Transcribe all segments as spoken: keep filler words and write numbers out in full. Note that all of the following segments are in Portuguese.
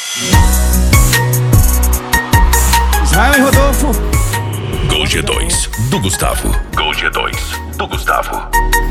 Israel e Rodolfo. Gol G dois do Gustavo. Gol G dois do Gustavo.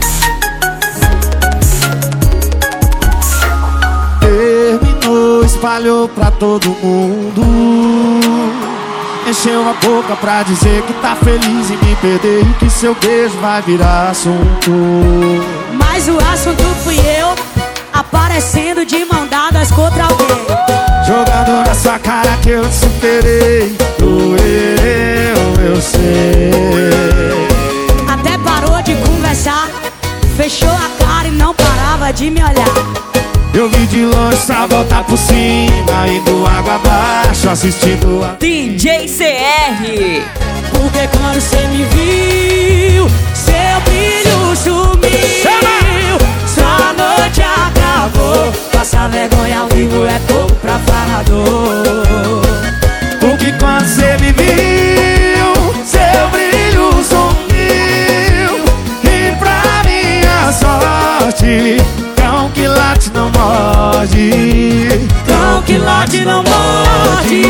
Terminou, espalhou pra todo mundo. Encheu a boca pra dizer que tá feliz em me perder e que seu beijo vai virar assunto. Mas o assunto fui eu, aparecendo de mão dadas contra alguém, jogando na sua cara que eu te superei. Doeu, eu sei. Até parou de conversar, fechou a cara e não parava de me olhar. Eu vi de longe pra voltar por cima, indo água abaixo, assistindo a D J C R. Porque quando cê me viu, seu brilho sumiu. Sua noite acabou. Passar vergonha ao vivo é pouco pra falador. Porque quando cê me viu, seu brilho sumiu. E pra minha sorte, cão que late não morde. Cão que late não morde.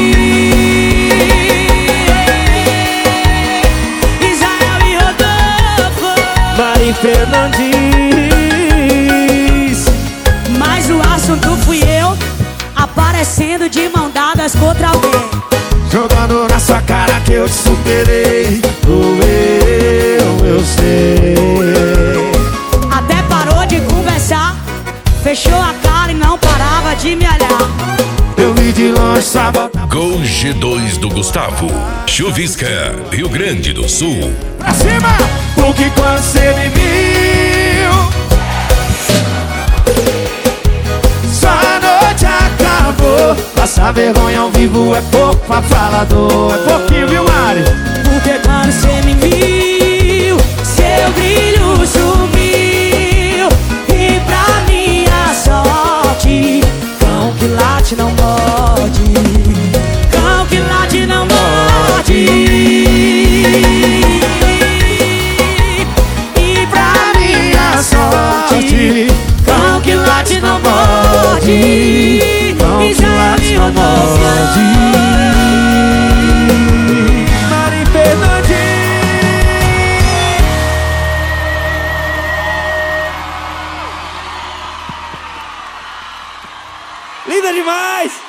Israel e Rodolfo. Mari Fernandes. Mas o assunto fui eu, aparecendo de mão dadas contra alguém, jogando na sua cara que eu te superei. Doeu, eu sei. até parou de conversar, fechou a cara e não parava de me olhar. Eu vi de longe só voltar Gol G dois do Gustavo. Chuvisca, Rio Grande do Sul. pra cima. Porque quando cê me viu, sua noite acabou. Passar vergonha ao vivo é pouco pra falador. É pouquinho, viu, Mari? Porque quando cê me viu, seu brilho sumiu. E pra minha sorte, cão que late não morde. Cão que late não morde. E pra minha sorte, cão que late não morde. Cão que late não morde. Mari Fernandes. Linda demais!